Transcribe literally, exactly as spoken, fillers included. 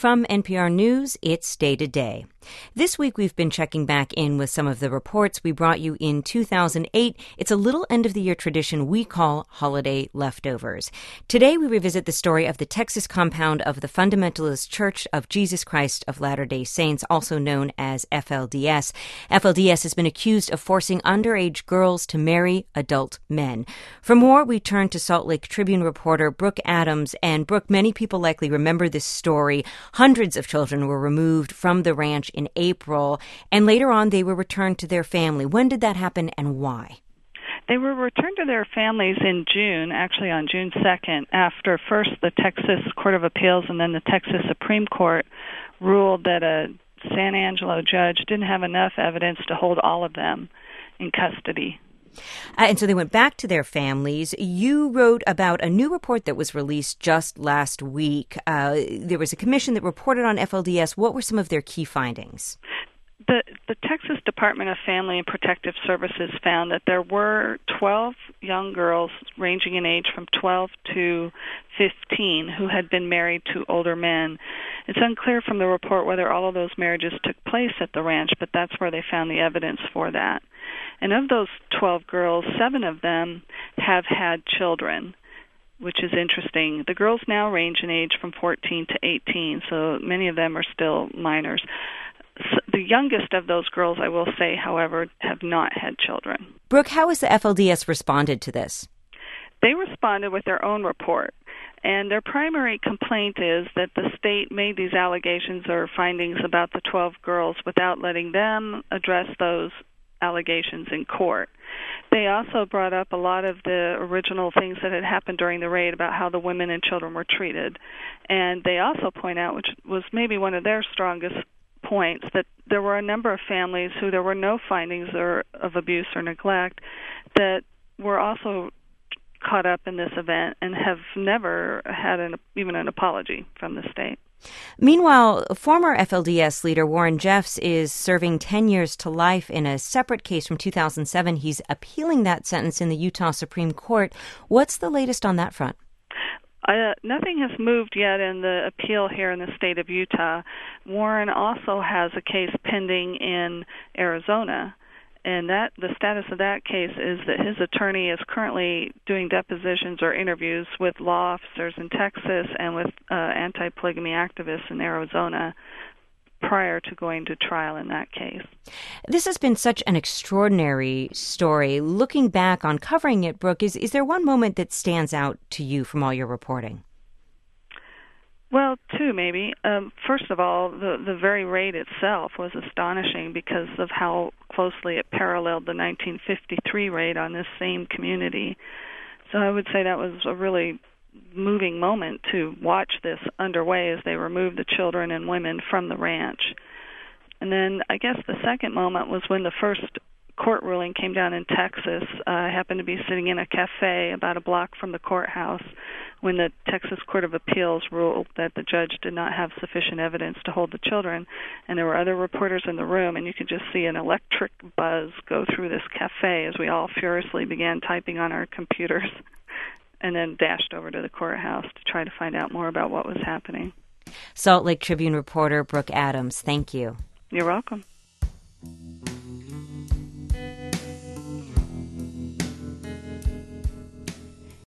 From N P R News, it's Day to Day. This week we've been checking back in with some of the reports we brought you in two thousand eight. It's a little end-of-the-year tradition we call Holiday Leftovers. Today we revisit the story of the Texas compound of the Fundamentalist Church of Jesus Christ of Latter-day Saints, also known as F L D S. F L D S has been accused of forcing underage girls to marry adult men. For more, we turn to Salt Lake Tribune reporter Brooke Adams. And Brooke, many people likely remember this story. Hundreds of children were removed from the ranch in April, and later on they were returned to their family. When did that happen and why? They were returned to their families in June, actually on June second, after first the Texas Court of Appeals and then the Texas Supreme Court ruled that a San Angelo judge didn't have enough evidence to hold all of them in custody. Uh, and so they went back to their families. You wrote about a new report that was released just last week. Uh, there was a commission that reported on F L D S. What were some of their key findings? The, the Texas Department of Family and Protective Services found that there were twelve young girls ranging in age from twelve to fifteen who had been married to older men. It's unclear from the report whether all of those marriages took place at the ranch, but that's where they found the evidence for that. And of those twelve girls, seven of them have had children, which is interesting. The girls now range in age from fourteen to eighteen, so many of them are still minors. The youngest of those girls, I will say, however, have not had children. Brooke, how has the F L D S responded to this? They responded with their own report, and their primary complaint is that the state made these allegations or findings about the twelve girls without letting them address those allegations in court. They also brought up a lot of the original things that had happened during the raid about how the women and children were treated. And they also point out, which was maybe one of their strongest points, that there were a number of families who there were no findings or of abuse or neglect that were also caught up in this event and have never had an, even an apology from the state. Meanwhile, former F L D S leader Warren Jeffs is serving ten years to life in a separate case from two thousand seven. He's appealing that sentence in the Utah Supreme Court. What's the latest on that front? Uh, nothing has moved yet in the appeal here in the state of Utah. Warren also has a case pending in Arizona, and that the status of that case is that his attorney is currently doing depositions or interviews with law officers in Texas and with uh, anti-polygamy activists in Arizona prior to going to trial in that case. This has been such an extraordinary story. Looking back on covering it, Brooke, is, is there one moment that stands out to you from all your reporting? Well, two, maybe. Um, first of all, the, the very raid itself was astonishing because of how closely it paralleled the nineteen fifty-three raid on this same community. So I would say that was a really moving moment to watch this underway as they removed the children and women from the ranch. And then I guess the second moment was when the first court ruling came down in Texas. Uh, I happened to be sitting in a cafe about a block from the courthouse when the Texas Court of Appeals ruled that the judge did not have sufficient evidence to hold the children, and there were other reporters in the room, and you could just see an electric buzz go through this cafe as we all furiously began typing on our computers and then dashed over to the courthouse to try to find out more about what was happening. Salt Lake Tribune reporter Brooke Adams, thank you. You're welcome.